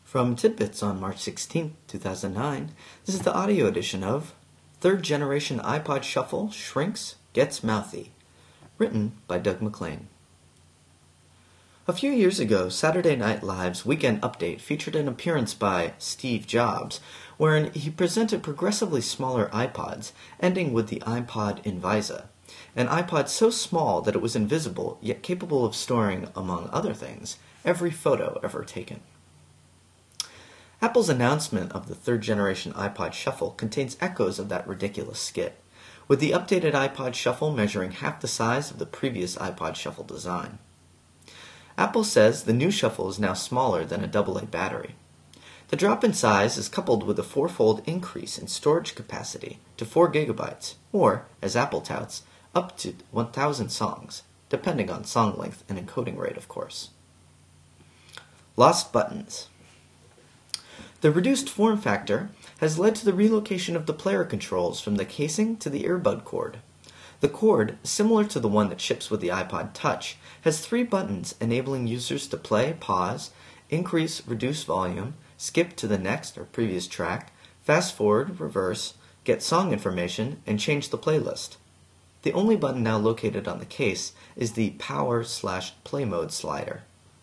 From Tidbits on March 16, 2009, this is the audio edition of Third Generation iPod Shuffle Shrinks, Gets Mouthy, written by Doug McLean. A few years ago, Saturday Night Live's Weekend Update featured an appearance by Steve Jobs, wherein he presented progressively smaller iPods, ending with the iPod Invisa, an iPod so small that it was invisible, yet capable of storing, among other things, every photo ever taken. Apple's announcement of the third-generation iPod Shuffle contains echoes of that ridiculous skit, with the updated iPod Shuffle measuring half the size of the previous iPod Shuffle design. Apple says the new Shuffle is now smaller than a AA battery. The drop in size is coupled with a four-fold increase in storage capacity to 4 GB, or, as Apple touts, up to 1,000 songs, depending on song length and encoding rate, of course. Lost buttons. The reduced form factor has led to the relocation of the player controls from the casing to the earbud cord. The cord, similar to the one that ships with the iPod Touch, has 3 buttons enabling users to play, pause, increase, reduce volume, skip to the next or previous track, fast forward, reverse, get song information, and change the playlist. The only button now located on the case is the Power/Play Mode slider.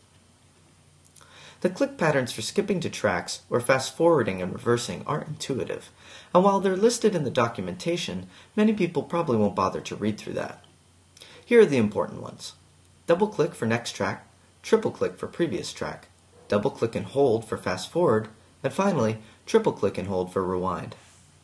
The click patterns for skipping to tracks or fast-forwarding and reversing aren't intuitive, and while they're listed in the documentation, many people probably won't bother to read through that. Here are the important ones. Double-click for next track, triple-click for previous track, double-click and hold for fast-forward, and finally, triple-click and hold for rewind.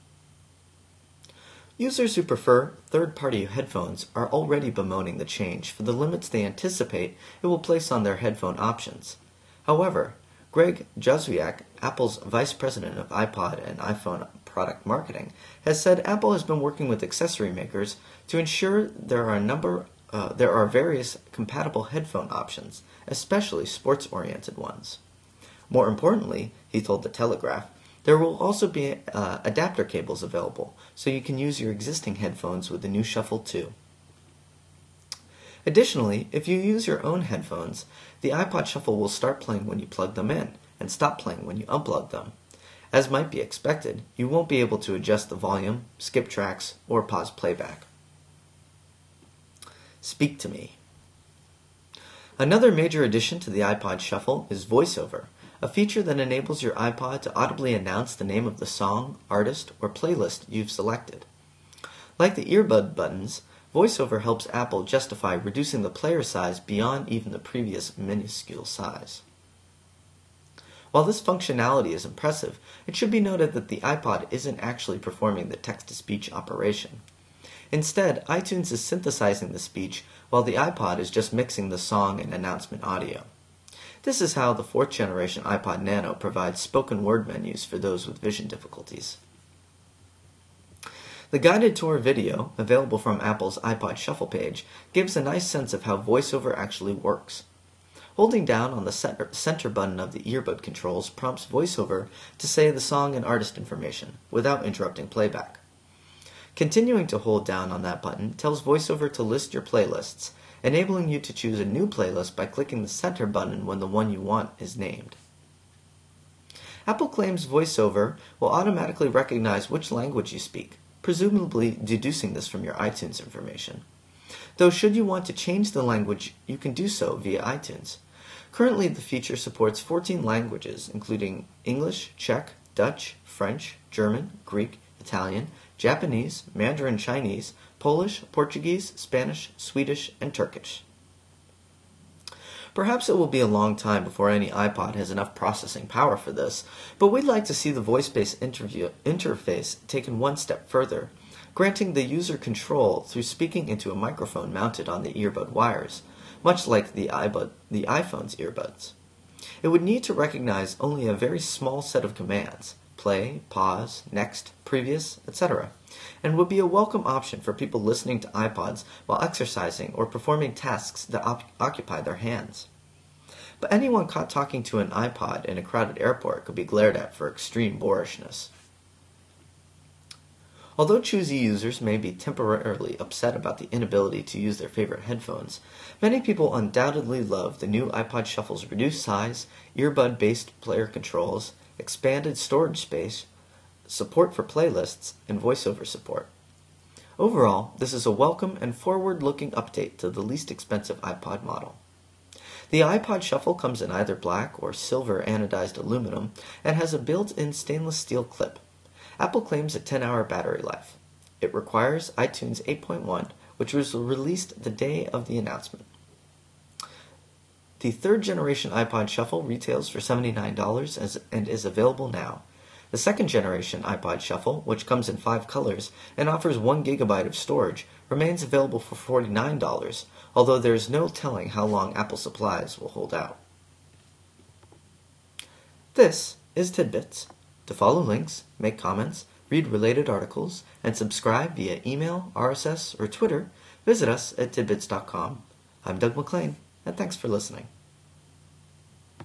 Users who prefer third-party headphones are already bemoaning the change for the limits they anticipate it will place on their headphone options. However, Greg Joswiak, Apple's Vice President of iPod and iPhone product marketing, has said Apple has been working with accessory makers to ensure there are various compatible headphone options, especially sports-oriented ones. More importantly, he told The Telegraph, there will also be adapter cables available, so you can use your existing headphones with the new Shuffle too. Additionally, if you use your own headphones, the iPod Shuffle will start playing when you plug them in, and stop playing when you unplug them. As might be expected, you won't be able to adjust the volume, skip tracks, or pause playback. Speak to Me. Another major addition to the iPod Shuffle is VoiceOver, a feature that enables your iPod to audibly announce the name of the song, artist, or playlist you've selected. Like the earbud buttons, VoiceOver helps Apple justify reducing the player size beyond even the previous minuscule size. While this functionality is impressive, it should be noted that the iPod isn't actually performing the text-to-speech operation. Instead, iTunes is synthesizing the speech while the iPod is just mixing the song and announcement audio. This is how the 4th generation iPod Nano provides spoken word menus for those with vision difficulties. The guided tour video, available from Apple's iPod Shuffle page, gives a nice sense of how VoiceOver actually works. Holding down on the center button of the earbud controls prompts VoiceOver to say the song and artist information, without interrupting playback. Continuing to hold down on that button tells VoiceOver to list your playlists, enabling you to choose a new playlist by clicking the center button when the one you want is named. Apple claims VoiceOver will automatically recognize which language you speak, presumably deducing this from your iTunes information. Though should you want to change the language, you can do so via iTunes. Currently, the feature supports 14 languages, including English, Czech, Dutch, French, German, Greek, Italian, Japanese, Mandarin Chinese, Polish, Portuguese, Spanish, Swedish, and Turkish. Perhaps it will be a long time before any iPod has enough processing power for this, but we'd like to see the voice-based interface taken one step further, granting the user control through speaking into a microphone mounted on the earbud wires, much like the iPhone's earbuds. It would need to recognize only a very small set of commands, play, pause, next, previous, etc., and would be a welcome option for people listening to iPods while exercising or performing tasks that occupy their hands. But anyone caught talking to an iPod in a crowded airport could be glared at for extreme boorishness. Although choosy users may be temporarily upset about the inability to use their favorite headphones, many people undoubtedly love the new iPod Shuffle's reduced size, earbud-based player controls, expanded storage space, support for playlists, and voiceover support. Overall, this is a welcome and forward-looking update to the least expensive iPod model. The iPod Shuffle comes in either black or silver anodized aluminum and has a built-in stainless steel clip. Apple claims a 10-hour battery life. It requires iTunes 8.1, which was released the day of the announcement. The third-generation iPod Shuffle retails for $79 and is available now. The second-generation iPod Shuffle, which comes in 5 colors and offers 1 GB of storage, remains available for $49, although there is no telling how long Apple supplies will hold out. This is Tidbits. To follow links, make comments, read related articles, and subscribe via email, RSS, or Twitter, visit us at tidbits.com. I'm Doug McLean, and thanks for listening.